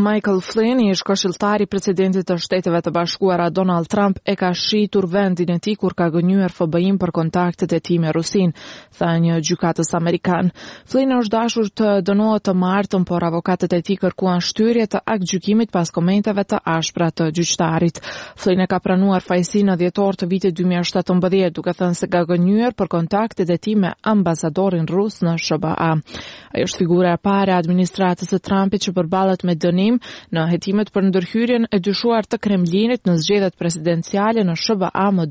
Michael Flynn, ish këshilltari i presidentit të Shteteve të Bashkuara Donald Trump, e ka shitur vendin e tij kur ka gënyer FBI-n për kontaktet e tij me Rusin, tha një gjykatës amerikan. Flynn është dashur të dënohet të martën, por avokatët e tij kërkuan shtyrje të aktgjykimit pas komenteve të ashpra të gjyqtarit. Flynn e ka pranuar fajësinë në dhjetor të vitit 2017, duke thënë se ka gënyer për kontaktet e tij me ambasadorin rus në SBA. Ai është figura e parë e administratës së Trumpit që përballet me dënim në hetimet për ndërhyrjen e dyshuar të Kremlinit në zgjedhjet presidenciale në SBA më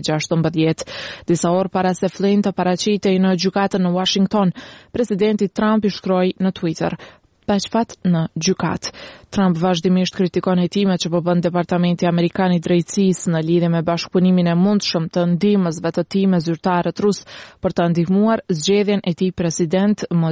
2016. Disa orë para se Flynn të paraqitej në gjykatën në Washington, presidenti Trump i shkroi në Twitter: "Paqfat në gjykat." Trump vazhdimisht kritikon hetimet që po bën Departamenti Amerikan i Drejtësisë në lidhje me bashkëpunimin e mundshëm të ndihmësve të tij me zyrtarët rus për të ndihmuar zgjedhjen e tij president më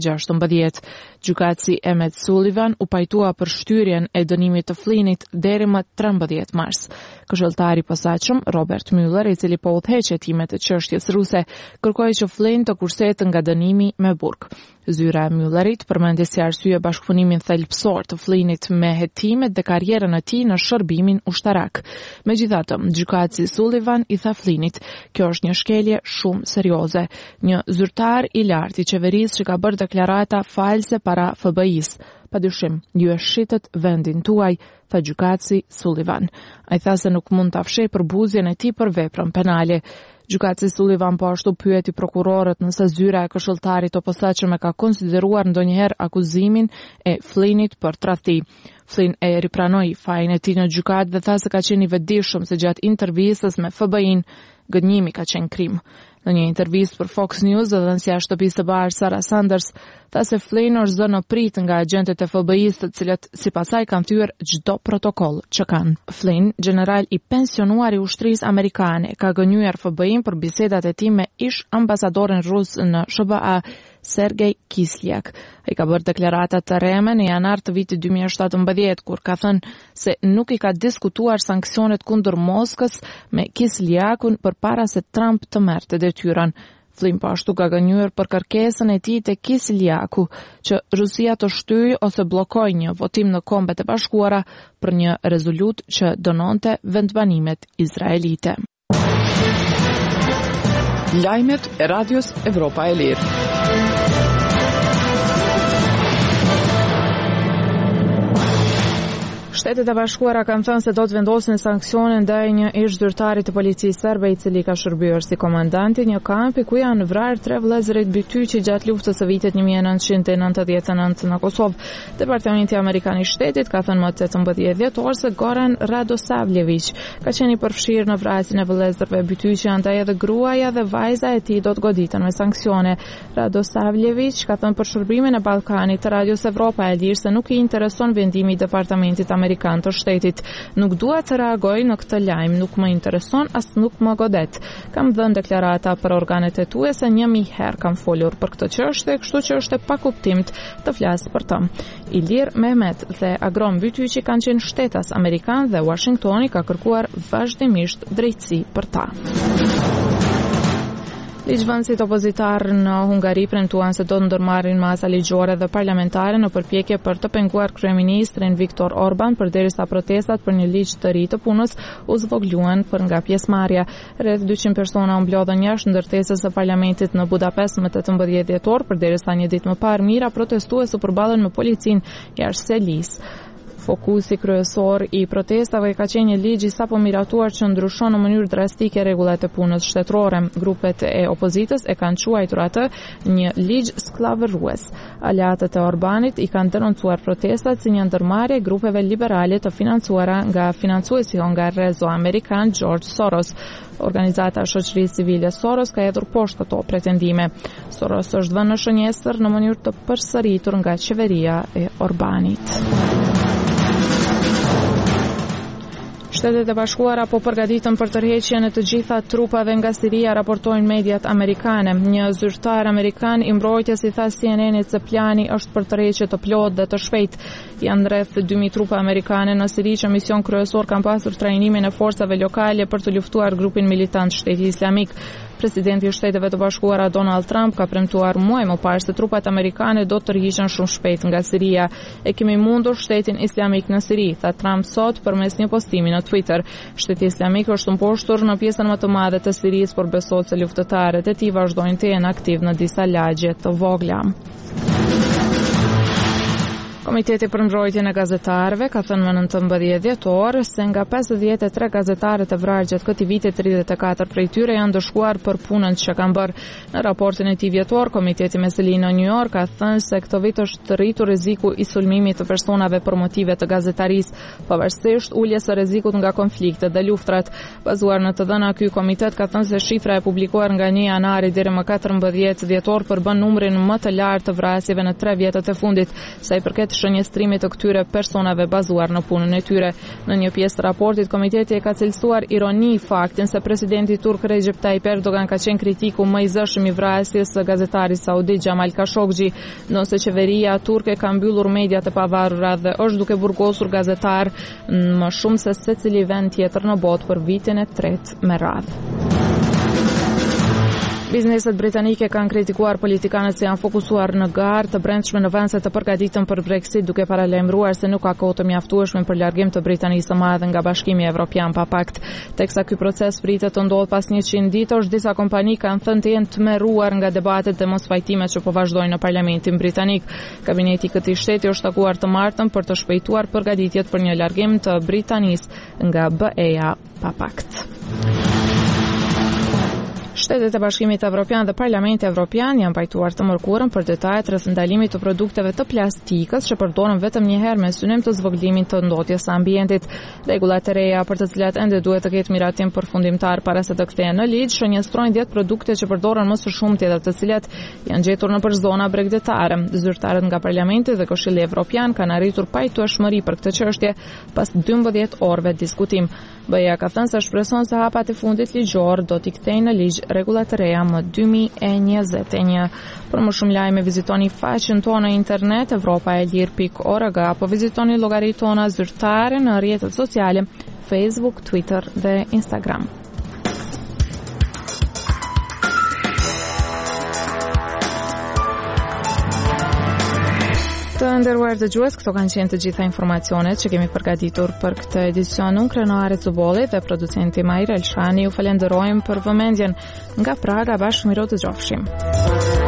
2016. Gjykatësi Emmett Sullivan u pajtua për shtyrjen e dënimit të Flynnit deri më 13 mars. Këshilltari i posaçëm Robert Mueller, i cili po udhëheq hetimet e çështjes ruse, kërkoi që Flynn të kursehet nga dënimi me burg. Zyra e Muellerit përmendi si arsye bashkëpunimin thelbësor të Flynnit me hetimet dhe karrierën e tij në shërbimin ushtarak. Megjithatë, gjykatësi Sullivan i tha Flynnit: "Kjo është një shkelje shumë serioze. Një zyrtar i lartë i qeverisë që ka bërë deklarata false para FBI-s. Padyshim, ju e shitët vendin tuaj", tha gjykatësi Sullivan. Ai tha se nuk mund ta fshehë përbuzjen e tij për veprën penale. Gjykatësi Sullivan po ashtu pyeti prokurorët nëse zyra e këshilltarit të posaçëm e ka konsideruar ndonjëherë akuzimin e Flynnit për tradhti. Flynn e ripranoi fajin e tij në gjykatë dhe tha se ka qenë i vetëdijshëm se gjatë intervistës me FBI-n gënjimi ka qenë krim. Në një intervistë për Fox News, dhënësia e shtëpisë së Bardhë Sarah Sanders tha se Flynn është zënë në prit nga agentët e FBI-s, të cilët sipas saj kanë thyer çdo protokoll që kanë. Flynn, general i pensionuar i ushtrisë amerikane, ka gënyer FBI-n për bisedat e tij me ish ambasadorin rus në SBA, Sergej Kislyak. Ai ka bërë deklarata të rreme në janar të vitit 2017, kur ka thënë se nuk i ka diskutuar sanksionet kundër Moskës me Kisljakun përpara se Trump të merrte detyrën. Flynn po ashtu ka gënyer për kërkesën e tij te Kislyaku që Rusia të shtyjë ose bllokojë një votim në Kombet e Bashkuara për një rezolut që dënonte vendbanimet izraelite. Lajmet e Radios Evropa e Lirë. Shtetet e Bashkuara kanë thënë se do të vendosin sanksione ndaj një ish zyrtari të policisë serbe i cili ka shërbyer si komandant i një kampi ku janë vrarë 3 vëllezërit bytyqi gjatë luftës së vitit 1999 në Kosovë. Departamenti Amerikan i Shtetit ka thënë më 18 dhjetor se Goran Radosavljević ka qenë i përfshirë në vrasjen e vëllezërve bytyqi, andaj edhe gruaja dhe vajza e tij do të goditen me sanksione. Radosavljević ka thënë për shërbimin e Ballkanit të Radios Evropa e Lirë se nuk i intereson vendimi i Departamentit Amerikan të Shtetit. "Nuk dua të reagoj në këtë lajm, nuk më intereson as nuk më godet. Kam dhënë deklarata për organet hetuese 1000 herë kam folur për këtë çështje, kështu që është e pakuptimt të flas për të." Ilir Mehmet dhe Agrom Bytyqi kanë qenë shtetas amerikan dhe Washingtoni ka kërkuar vazhdimisht drejtësi për ta. Ligjvënësit opozitar në Hungari premtuan se do të ndërmarrin masa ligjore dhe parlamentare në përpjekje për të penguar kryeministrin Viktor Orban, përderisa protestat për një ligj të ri të punës u zvogluan për nga pjesëmarrja. Rreth 200 persona u mblodhen jashtë ndërtesës së parlamentit në Budapest më 18 dhjetor, përderisa një ditë më parë mijëra protestues u përballen me policinë jashtë selisë. Fokusi kryesor i protestave ka qenë një ligj i sapo miratuar që ndryshon në mënyrë drastike rregullat e punës shtetërore. Grupet e opozitës e kanë quajtur atë një ligj skllavërues. Aleatët e Orbanit i kanë denoncuar protestat si një ndërmarrje e grupeve liberale të financuara nga financuesi hongarez amerikan George Soros. Organizata e shoqërisë civile Soros ka hedhur poshtë këto pretendime. Soros është vënë në shënjestër në mënyrë të përsëritur nga qeveria e Orbanit. Shtetet e Bashkuara po përgatiten për tërheqjen e të gjitha trupave nga Siria, raportojnë mediat amerikane. Një zyrtar amerikan i mbrojtjes i tha CNN-it se plani është për tërheqje të plotë dhe të shpejtë. Janë rreth 2000 trupa amerikane në Siri që mision kryesor kanë pasur trajnimin e forcave lokale për të luftuar grupin militant Shteti Islamik. Presidenti i Shteteve të Bashkuara Donald Trump ka premtuar muaj më parë se trupat amerikane do të tërhiqen shumë shpejt nga Siria. E kemi mundur shtetin islamik në Siri, tha Trump sot përmes një postimi në Twitter. Shteti islamik është mposhtur në pjesën më të madhe të Sirisë, por besohet se luftëtarët e tij vazhdojnë të jenë aktiv në disa lagje të vogla. Komiteti për mbrojtjen e gazetarëve ka thënë më 19 dhjetor se nga 53 gazetarët e vrarë gjatë këtij viti 34 prej tyre janë dëshkuar për punën që kanë bërë. Në raportin e tij vjetor, Komiteti Meseli në New York ka thënë se këtë vit është rritur rreziku i sulmimit të personave për motive të gazetarisë, pavarësisht uljes së rrezikut nga konfliktet dhe luftrat. Bazuar në të dhëna, ky komitet ka thënë se shifra e publikuar nga 1 janari deri më 14 dhjetor përbën numrin më të lartë të vrasjeve në 3 vjetët e fundit, sa i përket shënjestrimit të këtyre personave bazuar në punën e tyre. Në një pjesë të raportit, komiteti e ka cilësuar ironi faktin se presidenti turk Recep Tayyip Erdogan ka qenë kritiku më i zëshëm i vrasjes së gazetarit saudit Jamal Khashoggi, ndonse qeveria turke ka mbyllur mediat e pavarura dhe është duke burgosur gazetar më shumë se secili vend tjetër në botë për vitin e 3 me radhë. Bizneset britanike kanë kritikuar politikanët se janë fokusuar në garë të brendshme në vend se të përgatitën për Brexit, duke paralajmëruar se nuk ka kohë të mjaftueshme për largim të Britanisë së Madhe nga Bashkimi Evropian pa pakt. Teksa ky proces pritet të ndodhë pas 100 ditësh, disa kompani kanë thënë të jenë tmerruar nga debatet dhe mosfajtimet që po vazhdojnë në Parlamentin britanik. Kabineti i këtij shteti është takuar të martën për të shpejtuar përgatitjet për një largim të Britanisë nga BE-ja pa pakt. Shtetet e Bashkimit Evropian dhe Parlamenti Evropian janë pajtuar të mërkurën për detajet rreth ndalimit të produkteve të plastikës që përdoren vetëm një herë me synim të zvogëlimit të ndotjes së ambientit. Rregullat e reja për të cilat ende duhet të ketë miratim përfundimtar para se të kthehen në ligj shënjestrojnë 10 produkte që përdoren më së shumti dhe të cilat janë gjetur nëpër zona bregdetare. Zyrtarët nga Parlamenti dhe Këshilli Evropian kanë arritur pajtueshmëri për këtë çështje pas 12 orëve diskutim. BE-ja ka thënë se shpreson se hapat e fundit ligjor do t'i kthejnë në ligj rregullat e reja më 2021. Për më shumë lajme vizitoni faqen tonë në internet europaelir.org apo vizitoni llogaritë tona zyrtare në rrjetet sociale Facebook, Twitter dhe Instagram. Të nderuar dëgjues, këto kanë qenë të gjitha informacionet që kemi përgatitur për këtë edicion. Unë Krenare Zubolli dhe producenti Majra Elshani ju falenderojmë për vëmendjen. Nga Praga bashkë miro të gjofshim.